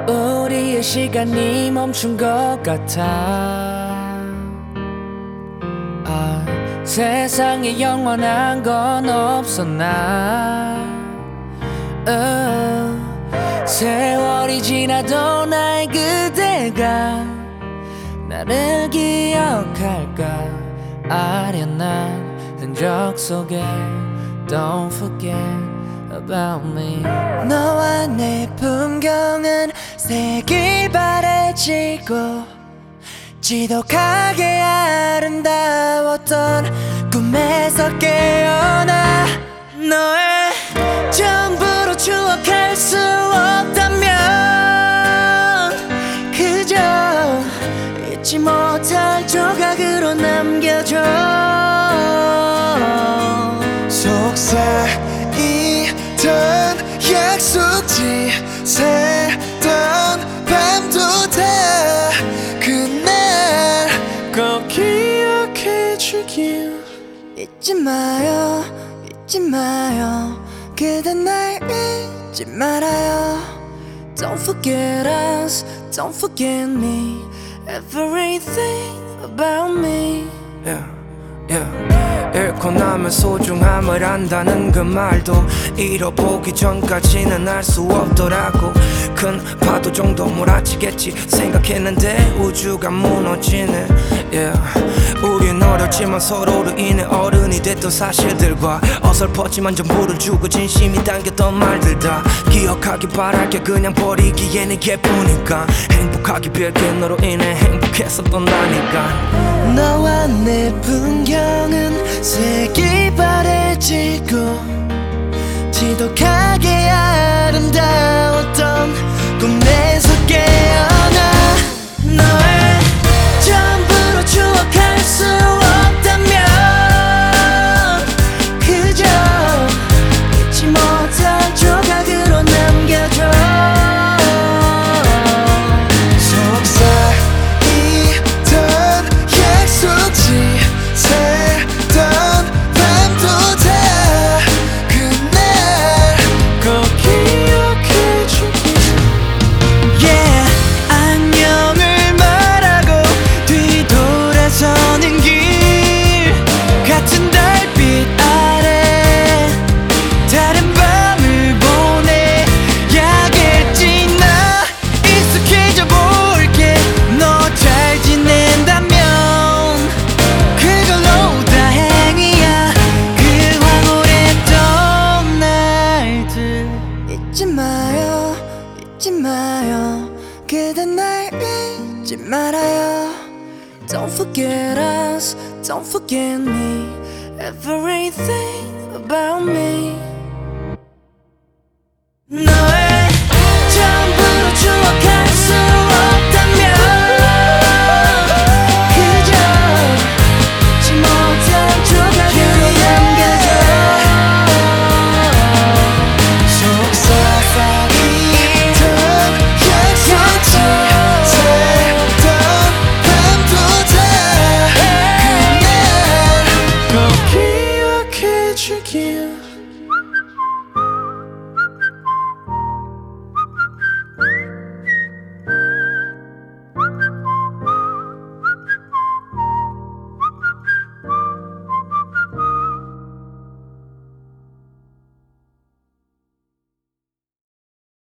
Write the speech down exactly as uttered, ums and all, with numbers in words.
우리의 시간이 멈춘 것 같아. 아, 세상에 영원한 건 없었나. uh, 세월이 지나도 나의 그대가 나를 기억할까. 아련한 흔적 속에 Don't forget about me. 너와 내 풍경은 색이 바래지고 지독하게 아름다웠던 꿈에서 깨어나. 너의 전부로 추억할 수 없다면 그저 잊지 못할 조각으로 남겨줘. 속삭이던 약속지 새던 밤도 다 그날 꼭 기억해주길. 잊지 마요, 잊지 마요. 그댄 날 잊지 말아요. Don't forget us, don't forget me. Everything about me. Yeah, yeah. 잃고 나면 소중함을 안다는 그 말도 잃어보기 전까지는 알 수 없더라고. 큰 파도 정도 몰아치겠지 생각했는데 우주가 무너지네. Yeah. 우린 어렸지만 서로로 인해 어른이 됐던 사실들과 어설펐지만 전부를 주고 진심이 담겼던 말들 다 기억하기 바랄게. 그냥 버리기에는 예쁘니까 행복하기 빌게. 너로 인해 행복했었던 나니까. 너와 내 풍경은 색이 바래지고 지독하게 아름다웠던 꿈에서 깨어나. 너의 전부로 추억할 수 없다면 그저 잊지 못할 조각으로 남겨줘. 속삭이던 약속지 새던 밤도 다 그날 꼭 기억해주길. Yeah, 안녕을 말하고 뒤돌아서는 길 같은 달빛 아래 다른 밤을 보내야겠지. 나 익숙해져 볼게. 너 잘 지낸다면 그걸로 다행이야. 그 황홀했던 날들 잊지 마요, 잊지 마요. 그댄 날 잊지 말아요. Don't forget us, don't forget me. Everything about me. 너의